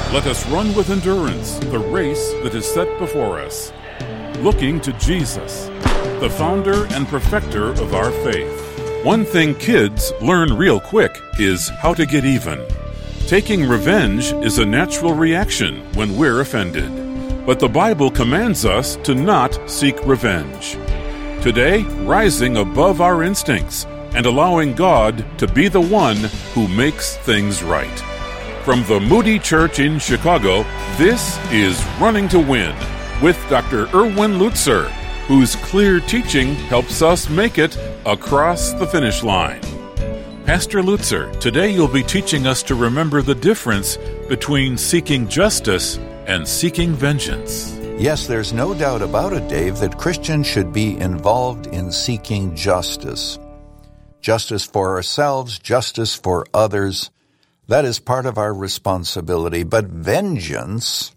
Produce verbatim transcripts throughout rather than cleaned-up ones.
Let us run with endurance the race that is set before us, looking to Jesus, the founder and perfecter of our faith. One thing kids learn real quick is how to get even. Taking revenge is a natural reaction when we're offended, but the Bible commands us to not seek revenge. Today, rising above our instincts and allowing God to be the one who makes things right. From the Moody Church in Chicago, this is Running to Win with Doctor Erwin Lutzer, whose clear teaching helps us make it across the finish line. Pastor Lutzer, today you'll be teaching us to remember the difference between seeking justice and seeking vengeance. Yes, there's no doubt about it, Dave, that Christians should be involved in seeking justice. Justice for ourselves, justice for others. That is part of our responsibility. But vengeance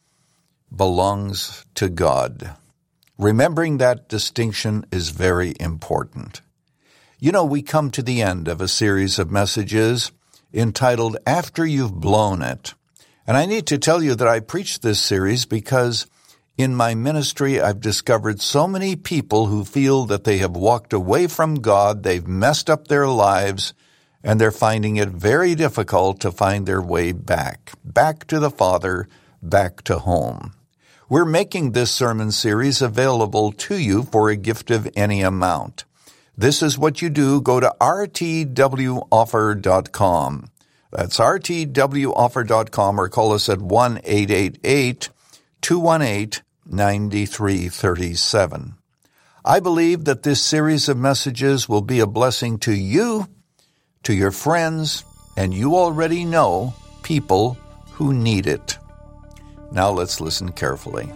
belongs to God. Remembering that distinction is very important. You know, we come to the end of a series of messages entitled After You've Blown It. And I need to tell you that I preach this series because in my ministry I've discovered so many people who feel that they have walked away from God, they've messed up their lives, and they're finding it very difficult to find their way back, back to the Father, back to home. We're making this sermon series available to you for a gift of any amount. This is what you do. Go to r t w offer dot com. That's r t w offer dot com or call us at one eight eight eight, two one eight, nine three three seven. I believe that this series of messages will be a blessing to you, to your friends, and you already know people who need it. Now let's listen carefully.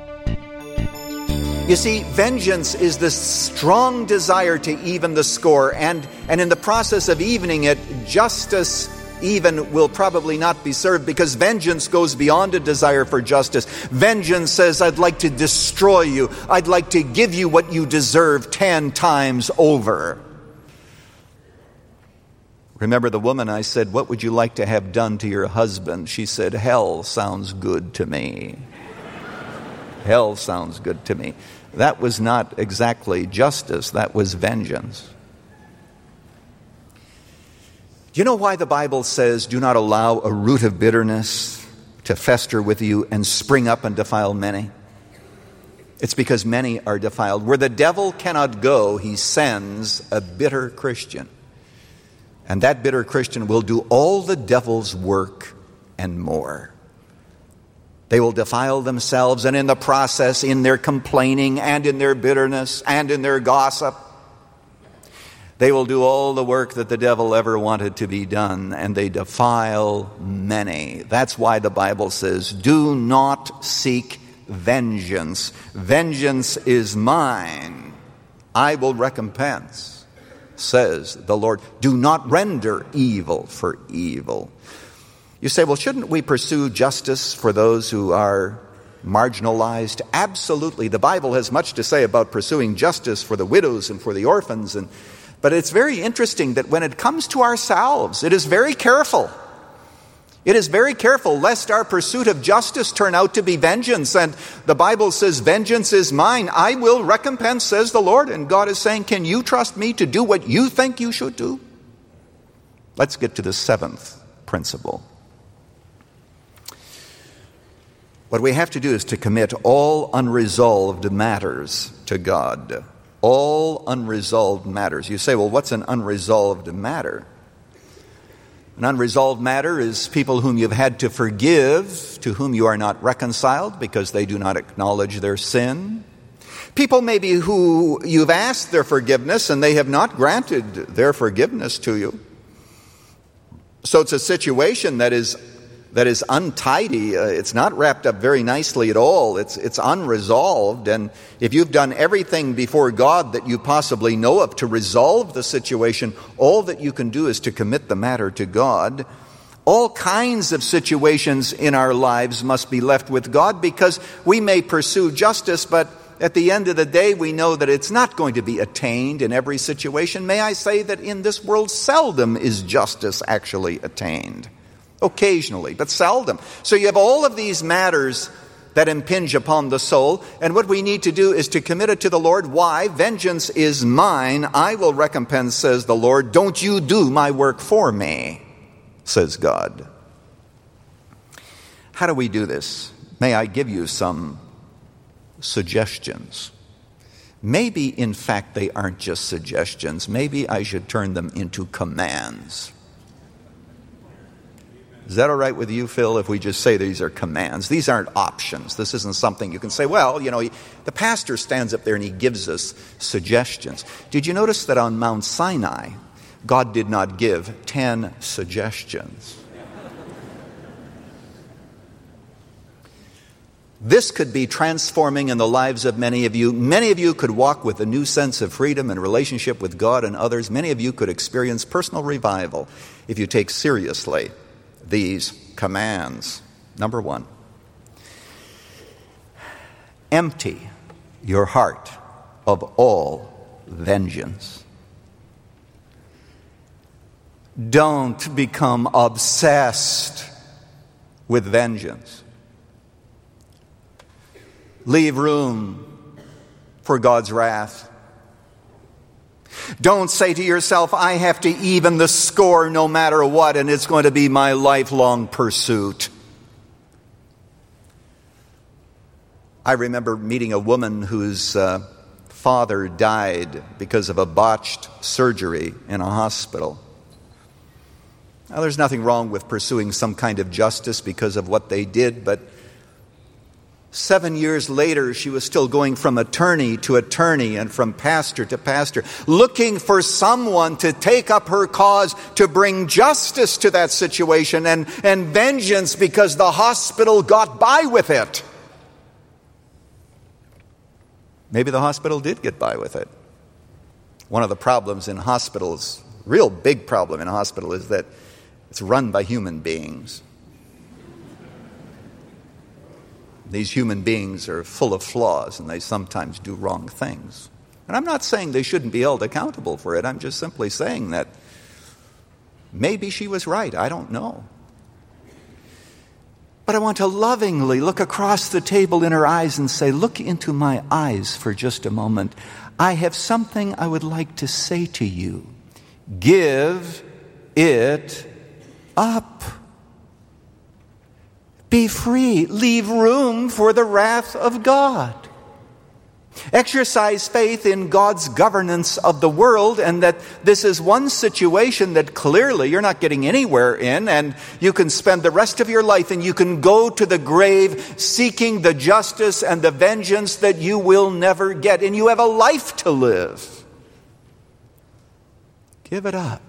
You see, vengeance is this strong desire to even the score, and, and in the process of evening it, justice even will probably not be served, because vengeance goes beyond a desire for justice. Vengeance says, I'd like to destroy you. I'd like to give you what you deserve ten times over. Remember the woman I said, what would you like to have done to your husband? She said, hell sounds good to me. Hell sounds good to me. That was not exactly justice. That was vengeance. Do you know why the Bible says, do not allow a root of bitterness to fester with you and spring up and defile many? It's because many are defiled. Where the devil cannot go, he sends a bitter Christian. And that bitter Christian will do all the devil's work and more. They will defile themselves, and in the process, in their complaining and in their bitterness and in their gossip, they will do all the work that the devil ever wanted to be done, and they defile many. That's why the Bible says, do not seek vengeance. Vengeance is mine. I will recompense, says the Lord. Do not render evil for evil. You say, well, shouldn't we pursue justice for those who are marginalized? Absolutely. The Bible has much to say about pursuing justice for the widows and for the orphans. And, but it's very interesting that when it comes to ourselves, it is very careful. It is very careful lest our pursuit of justice turn out to be vengeance. And the Bible says, vengeance is mine. I will recompense, says the Lord. And God is saying, can you trust me to do what you think you should do? Let's get to the seventh principle. What we have to do is to commit all unresolved matters to God. All unresolved matters. You say, well, what's an unresolved matter? An unresolved matter is people whom you've had to forgive, to whom you are not reconciled because they do not acknowledge their sin. People maybe who you've asked their forgiveness and they have not granted their forgiveness to you. So it's a situation that is that is untidy. Uh, it's not wrapped up very nicely at all. It's it's unresolved. And if you've done everything before God that you possibly know of to resolve the situation, all that you can do is to commit the matter to God. All kinds of situations in our lives must be left with God, because we may pursue justice, but at the end of the day, we know that it's not going to be attained in every situation. May I say that in this world, seldom is justice actually attained. occasionally, but seldom. So you have all of these matters that impinge upon the soul, and what we need to do is to commit it to the Lord. Why? Vengeance is mine, I will recompense, says the Lord. Don't you do my work for me, says God. How do we do this? May I give you some suggestions? Maybe, in fact, they aren't just suggestions. Maybe I should turn them into commands. Is that all right with you, Phil, if we just say these are commands? These aren't options. This isn't something you can say, well, you know, the pastor stands up there and he gives us suggestions. Did you notice that on Mount Sinai, God did not give ten suggestions? This could be transforming in the lives of many of you. Many of you could walk with a new sense of freedom and relationship with God and others. Many of you could experience personal revival if you take seriously these commands. Number one, empty your heart of all vengeance. Don't become obsessed with vengeance. Leave room for God's wrath. Don't say to yourself, I have to even the score no matter what, and it's going to be my lifelong pursuit. I remember meeting a woman whose uh, father died because of a botched surgery in a hospital. Now, there's nothing wrong with pursuing some kind of justice because of what they did, but seven years later, she was still going from attorney to attorney and from pastor to pastor, looking for someone to take up her cause to bring justice to that situation and, and vengeance because the hospital got by with it. Maybe the hospital did get by with it. One of the problems in hospitals, real big problem in a hospital, is that it's run by human beings. These human beings are full of flaws, and they sometimes do wrong things. And I'm not saying they shouldn't be held accountable for it. I'm just simply saying that maybe she was right. I don't know. But I want to lovingly look across the table in her eyes and say, look into my eyes for just a moment. I have something I would like to say to you. Give it up. Be free. Leave room for the wrath of God. Exercise faith in God's governance of the world, and that this is one situation that clearly you're not getting anywhere in, and you can spend the rest of your life and you can go to the grave seeking the justice and the vengeance that you will never get, and you have a life to live. Give it up.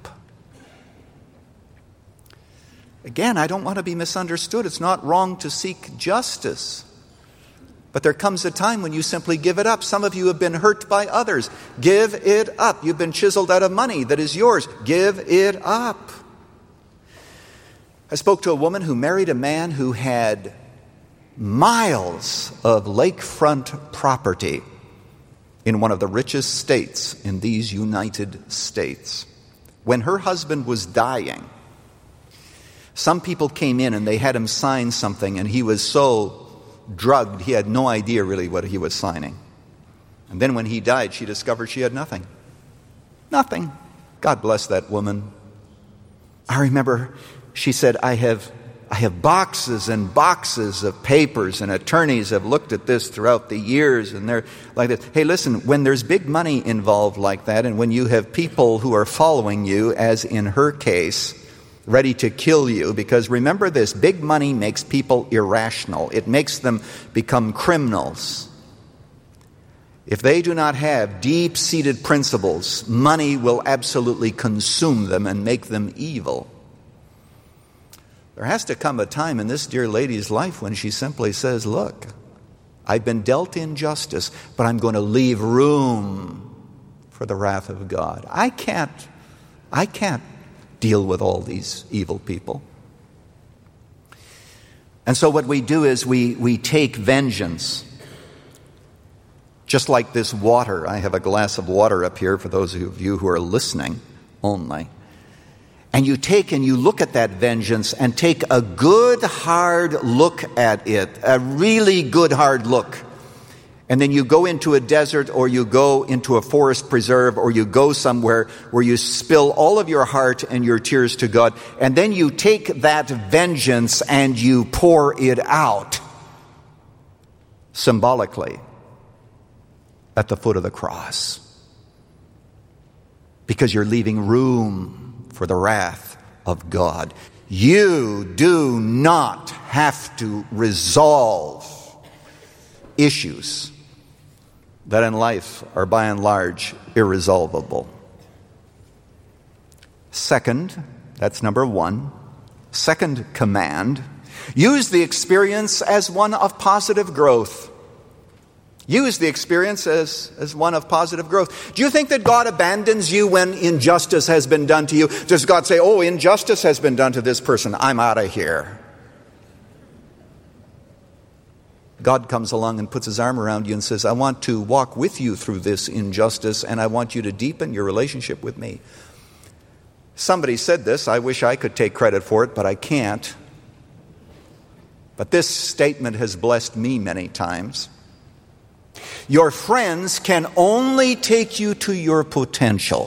Again, I don't want to be misunderstood. It's not wrong to seek justice. But there comes a time when you simply give it up. Some of you have been hurt by others. Give it up. You've been chiseled out of money that is yours. Give it up. I spoke to a woman who married a man who had miles of lakefront property in one of the richest states in these United States. When her husband was dying, some people came in and they had him sign something, and he was so drugged he had no idea really what he was signing. And then when he died, she discovered she had nothing. Nothing. God bless that woman. I remember she said, I have I have boxes and boxes of papers, and attorneys have looked at this throughout the years, and they're like this. Hey, listen, when there's big money involved like that, and when you have people who are following you, as in her case, ready to kill you, because remember this, big money makes people irrational. It makes them become criminals. If they do not have deep-seated principles, money will absolutely consume them and make them evil. There has to come a time in this dear lady's life when she simply says, look, I've been dealt injustice, but I'm going to leave room for the wrath of God. I can't, I can't deal with all these evil people. And so what we do is we, we take vengeance. Just like this water. I have a glass of water up here for those of you who are listening only. And you take and you look at that vengeance and take a good hard look at it, a really good hard look. And then you go into a desert, or you go into a forest preserve, or you go somewhere where you spill all of your heart and your tears to God. And then you take that vengeance and you pour it out symbolically at the foot of the cross. Because you're leaving room for the wrath of God. You do not have to resolve issues that in life are by and large irresolvable. Second, that's number one. Second command, use the experience as one of positive growth. Use the experience as, as one of positive growth. Do you think that God abandons you when injustice has been done to you? Does God say, oh, injustice has been done to this person, I'm out of here? God comes along and puts his arm around you and says, I want to walk with you through this injustice, and I want you to deepen your relationship with me. Somebody said this. I wish I could take credit for it, but I can't. But this statement has blessed me many times. Your friends can only take you to your potential.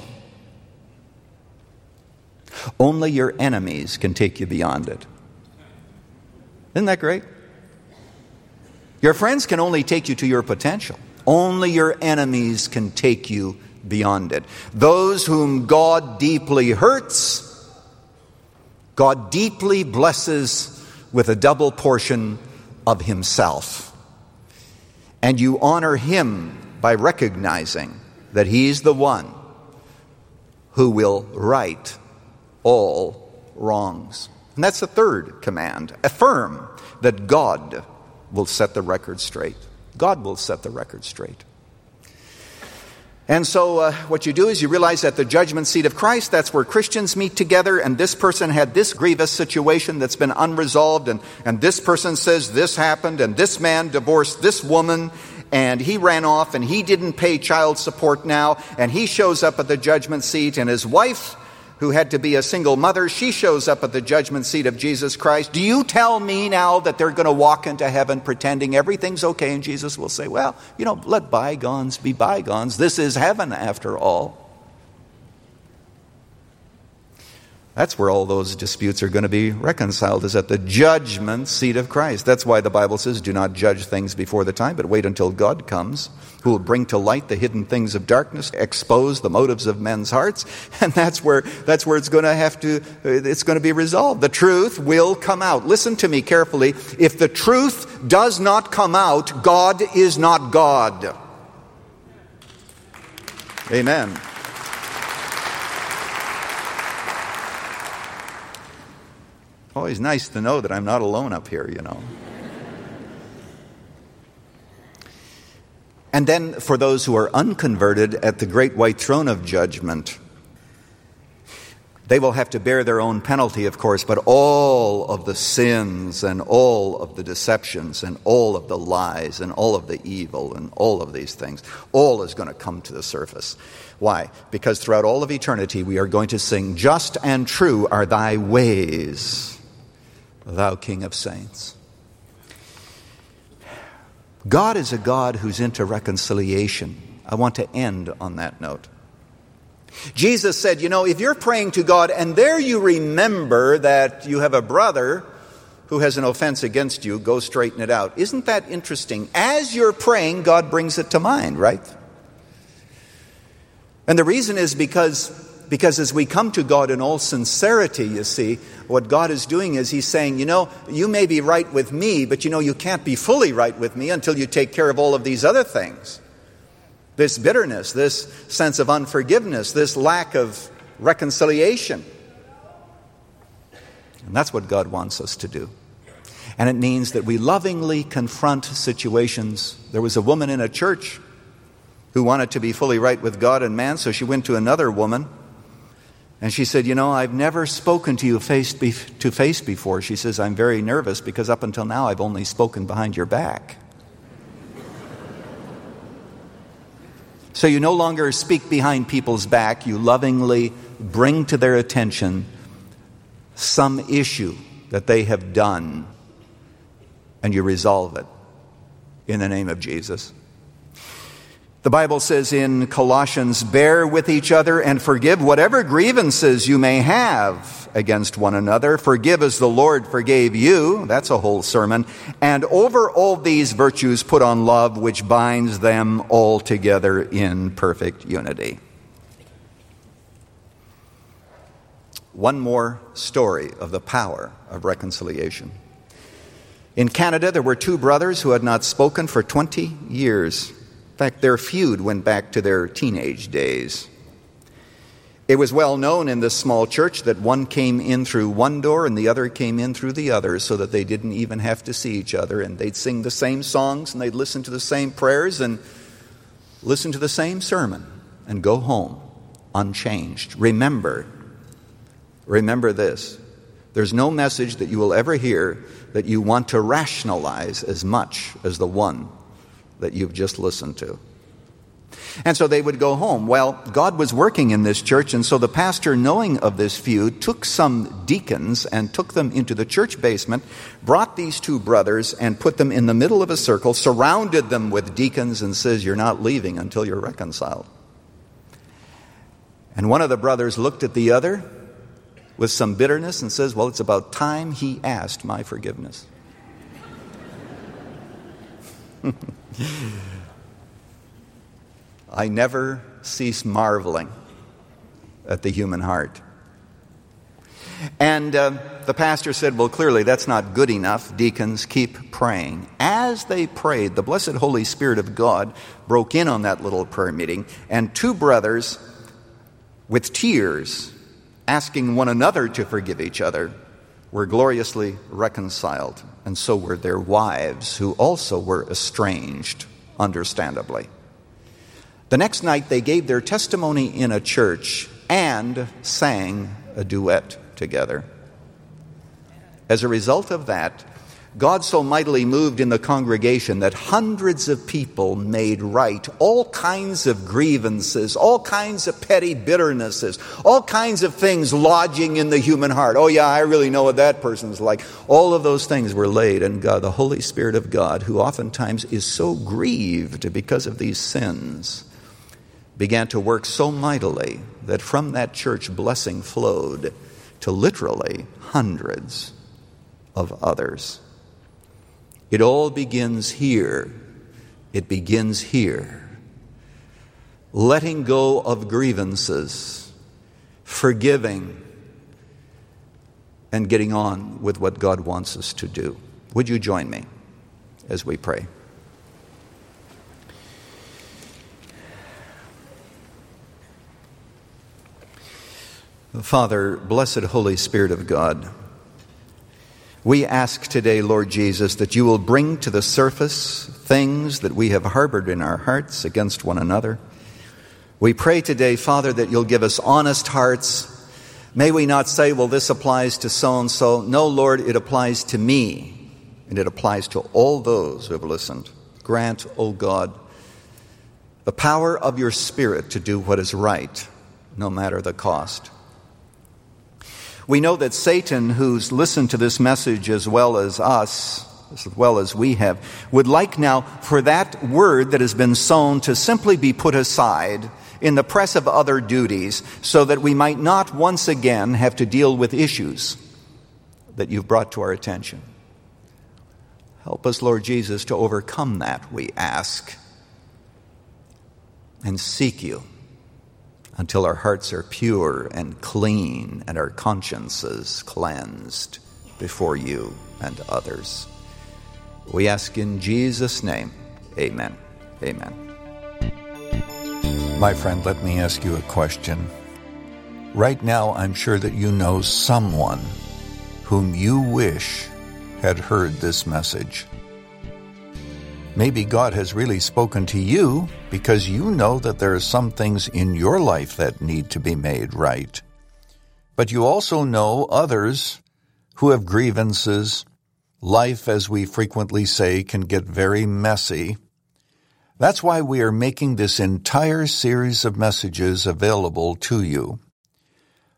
Only your enemies can take you beyond it. Isn't that great? Your friends can only take you to your potential. Only your enemies can take you beyond it. Those whom God deeply hurts, God deeply blesses with a double portion of himself. And you honor him by recognizing that he's the one who will right all wrongs. And that's the third command. Affirm that God will set the record straight. God will set the record straight. And so uh, what you do is you realize at the judgment seat of Christ, that's where Christians meet together, and this person had this grievous situation that's been unresolved, and, and this person says this happened, and this man divorced this woman, and he ran off, and he didn't pay child support now, and he shows up at the judgment seat, and his wife, who had to be a single mother, she shows up at the judgment seat of Jesus Christ. Do you tell me now that they're going to walk into heaven pretending everything's okay? And Jesus will say, well, you know, let bygones be bygones. This is heaven after all. That's where all those disputes are going to be reconciled, is at the judgment seat of Christ. That's why the Bible says, do not judge things before the time, but wait until God comes, who will bring to light the hidden things of darkness, expose the motives of men's hearts, and that's where that's where it's going to have to it's going to be resolved. The truth will come out. Listen to me carefully. If the truth does not come out, God is not God. Amen. Always nice to know that I'm not alone up here, you know. And then for those who are unconverted at the great white throne of judgment, they will have to bear their own penalty, of course, but all of the sins and all of the deceptions and all of the lies and all of the evil and all of these things, all is going to come to the surface. Why? Because throughout all of eternity we are going to sing, just and true are thy ways, thou King of saints. God is a God who's into reconciliation. I want to end on that note. Jesus said, you know, if you're praying to God and there you remember that you have a brother who has an offense against you, go straighten it out. Isn't that interesting? As you're praying, God brings it to mind, right? And the reason is because Because as we come to God in all sincerity, you see, what God is doing is he's saying, you know, you may be right with me, but you know, you can't be fully right with me until you take care of all of these other things. This bitterness, this sense of unforgiveness, this lack of reconciliation. And that's what God wants us to do. And it means that we lovingly confront situations. There was a woman in a church who wanted to be fully right with God and man, so she went to another woman. And she said, you know, I've never spoken to you face to face before. She says, I'm very nervous because up until now I've only spoken behind your back. So you no longer speak behind people's back. You lovingly bring to their attention some issue that they have done, and you resolve it in the name of Jesus. The Bible says in Colossians, bear with each other and forgive whatever grievances you may have against one another. Forgive as the Lord forgave you. That's a whole sermon. And over all these virtues put on love, which binds them all together in perfect unity. One more story of the power of reconciliation. In Canada, there were two brothers who had not spoken for twenty years. In fact, their feud went back to their teenage days. It was well known in this small church that one came in through one door and the other came in through the other, so that they didn't even have to see each other. And they'd sing the same songs and they'd listen to the same prayers and listen to the same sermon and go home unchanged. Remember, remember this. There's no message that you will ever hear that you want to rationalize as much as the one that you've just listened to. And so they would go home. Well, God was working in this church, and so the pastor, knowing of this feud, took some deacons and took them into the church basement, brought these two brothers and put them in the middle of a circle, surrounded them with deacons, and says, you're not leaving until you're reconciled. And one of the brothers looked at the other with some bitterness and says, well, it's about time he asked my forgiveness. I never cease marveling at the human heart. And uh, the pastor said, well, clearly that's not good enough. Deacons, keep praying. As they prayed, the blessed Holy Spirit of God broke in on that little prayer meeting, and two brothers with tears asking one another to forgive each other were gloriously reconciled, and so were their wives, who also were estranged, understandably. The next night they gave their testimony in a church and sang a duet together. As a result of that, God so mightily moved in the congregation that hundreds of people made right all kinds of grievances, all kinds of petty bitternesses, all kinds of things lodging in the human heart. Oh yeah, I really know what that person's like. All of those things were laid, and God, the Holy Spirit of God, who oftentimes is so grieved because of these sins, began to work so mightily that from that church blessing flowed to literally hundreds of others. It all begins here. It begins here. Letting go of grievances, forgiving, and getting on with what God wants us to do. Would you join me as we pray? Father, blessed Holy Spirit of God, we ask today, Lord Jesus, that you will bring to the surface things that we have harbored in our hearts against one another. We pray today, Father, that you'll give us honest hearts. May we not say, well, this applies to so-and-so. No, Lord, it applies to me, and it applies to all those who have listened. Grant, O God, the power of your Spirit to do what is right, no matter the cost. We know that Satan, who's listened to this message as well as us, as well as we have, would like now for that word that has been sown to simply be put aside in the press of other duties, so that we might not once again have to deal with issues that you've brought to our attention. Help us, Lord Jesus, to overcome that, we ask, and seek you until our hearts are pure and clean and our consciences cleansed before you and others. We ask in Jesus' name, amen. Amen. My friend, let me ask you a question. Right now, I'm sure that you know someone whom you wish had heard this message. Maybe God has really spoken to you because you know that there are some things in your life that need to be made right. But you also know others who have grievances. Life, as we frequently say, can get very messy. That's why we are making this entire series of messages available to you.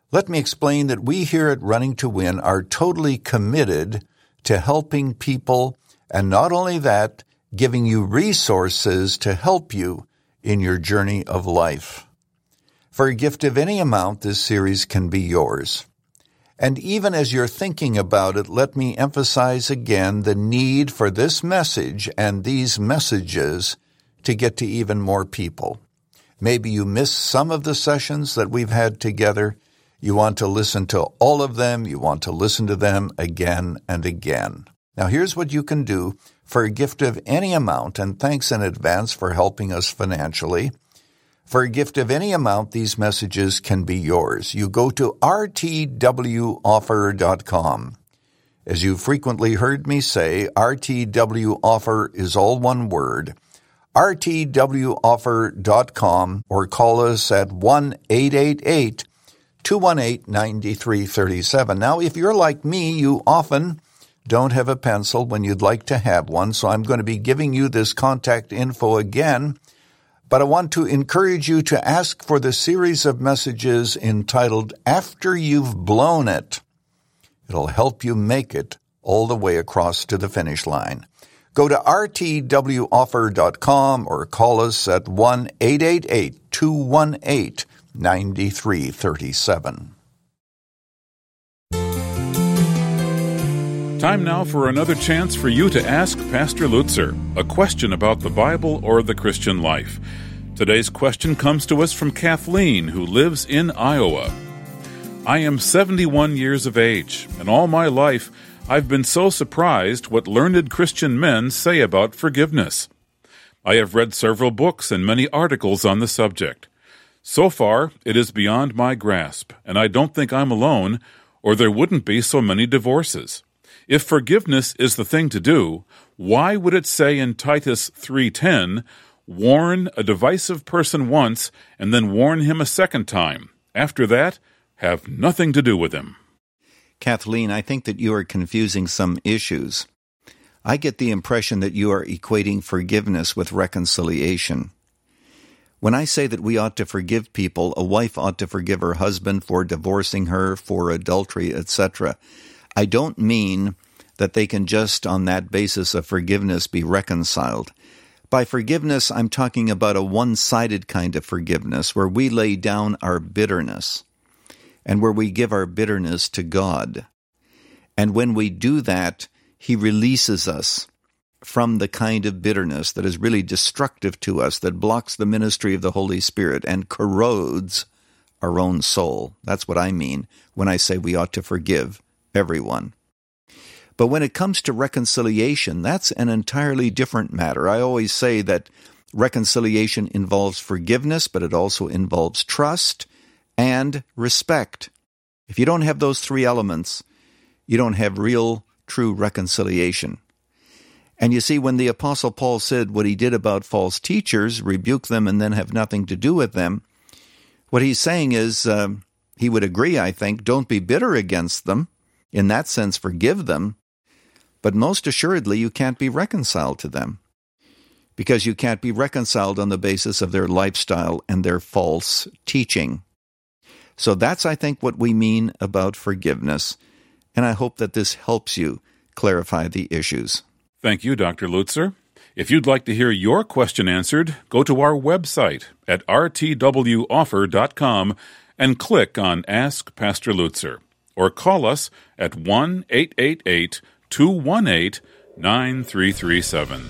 Let me explain that we here at Running to Win are totally committed to helping people, and not only that, giving you resources to help you in your journey of life. For a gift of any amount, this series can be yours. And even as you're thinking about it, let me emphasize again the need for this message and these messages to get to even more people. Maybe you missed some of the sessions that we've had together. You want to listen to all of them. You want to listen to them again and again. Now, here's what you can do for a gift of any amount, and thanks in advance for helping us financially. For a gift of any amount, these messages can be yours. You go to r t w offer dot com. As you've frequently heard me say, R T W Offer is all one word. r t w offer dot com, or call us at one eight eight eight, two one eight, nine three three seven. Now, if you're like me, you often don't have a pencil when you'd like to have one, so I'm going to be giving you this contact info again. But I want to encourage you to ask for the series of messages entitled After You've Blown It. It'll help you make it all the way across to the finish line. Go to r t w offer dot com or call us at one eight eight eight, two one eight, nine three three seven. Time now for another chance for you to ask Pastor Lutzer a question about the Bible or the Christian life. Today's question comes to us from Kathleen, who lives in Iowa. I am seventy-one years of age, and all my life I've been so surprised what learned Christian men say about forgiveness. I have read several books and many articles on the subject. So far, it is beyond my grasp, and I don't think I'm alone, or there wouldn't be so many divorces. If forgiveness is the thing to do, why would it say in Titus three ten, warn a divisive person once and then warn him a second time? After that, have nothing to do with him. Kathleen, I think that you are confusing some issues. I get the impression that you are equating forgiveness with reconciliation. When I say that we ought to forgive people, a wife ought to forgive her husband for divorcing her, for adultery, et cetera, I don't mean that they can just on that basis of forgiveness be reconciled. By forgiveness, I'm talking about a one-sided kind of forgiveness where we lay down our bitterness and where we give our bitterness to God. And when we do that, He releases us from the kind of bitterness that is really destructive to us, that blocks the ministry of the Holy Spirit and corrodes our own soul. That's what I mean when I say we ought to forgive everyone. But when it comes to reconciliation, that's an entirely different matter. I always say that reconciliation involves forgiveness, but it also involves trust and respect. If you don't have those three elements, you don't have real, true reconciliation. And you see, when the Apostle Paul said what he did about false teachers, rebuke them and then have nothing to do with them, what he's saying is, uh, he would agree, I think, don't be bitter against them. In that sense, forgive them, but most assuredly you can't be reconciled to them, because you can't be reconciled on the basis of their lifestyle and their false teaching. So that's, I think, what we mean about forgiveness, and I hope that this helps you clarify the issues. Thank you, Doctor Lutzer. If you'd like to hear your question answered, go to our website at r t w offer dot com and click on Ask Pastor Lutzer, or call us at one eight eight eight, two one eight, nine three three seven.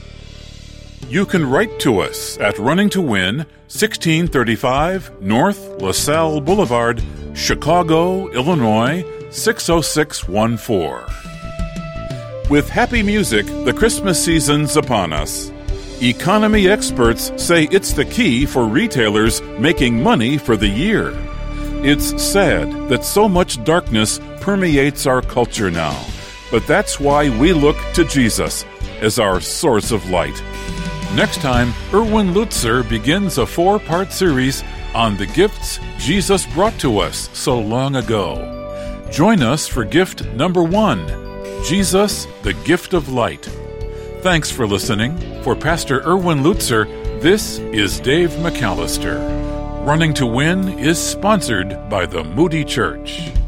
You can write to us at Running to Win, sixteen thirty-five North LaSalle Boulevard, Chicago, Illinois, six oh six one four. With happy music, the Christmas season's upon us. Economy experts say it's the key for retailers making money for the year. It's sad that so much darkness permeates our culture now, but that's why we look to Jesus as our source of light. Next time, Erwin Lutzer begins a four-part series on the gifts Jesus brought to us so long ago. Join us for gift number one, Jesus, the Gift of Light. Thanks for listening. For Pastor Erwin Lutzer, this is Dave McAllister. Running to Win is sponsored by the Moody Church.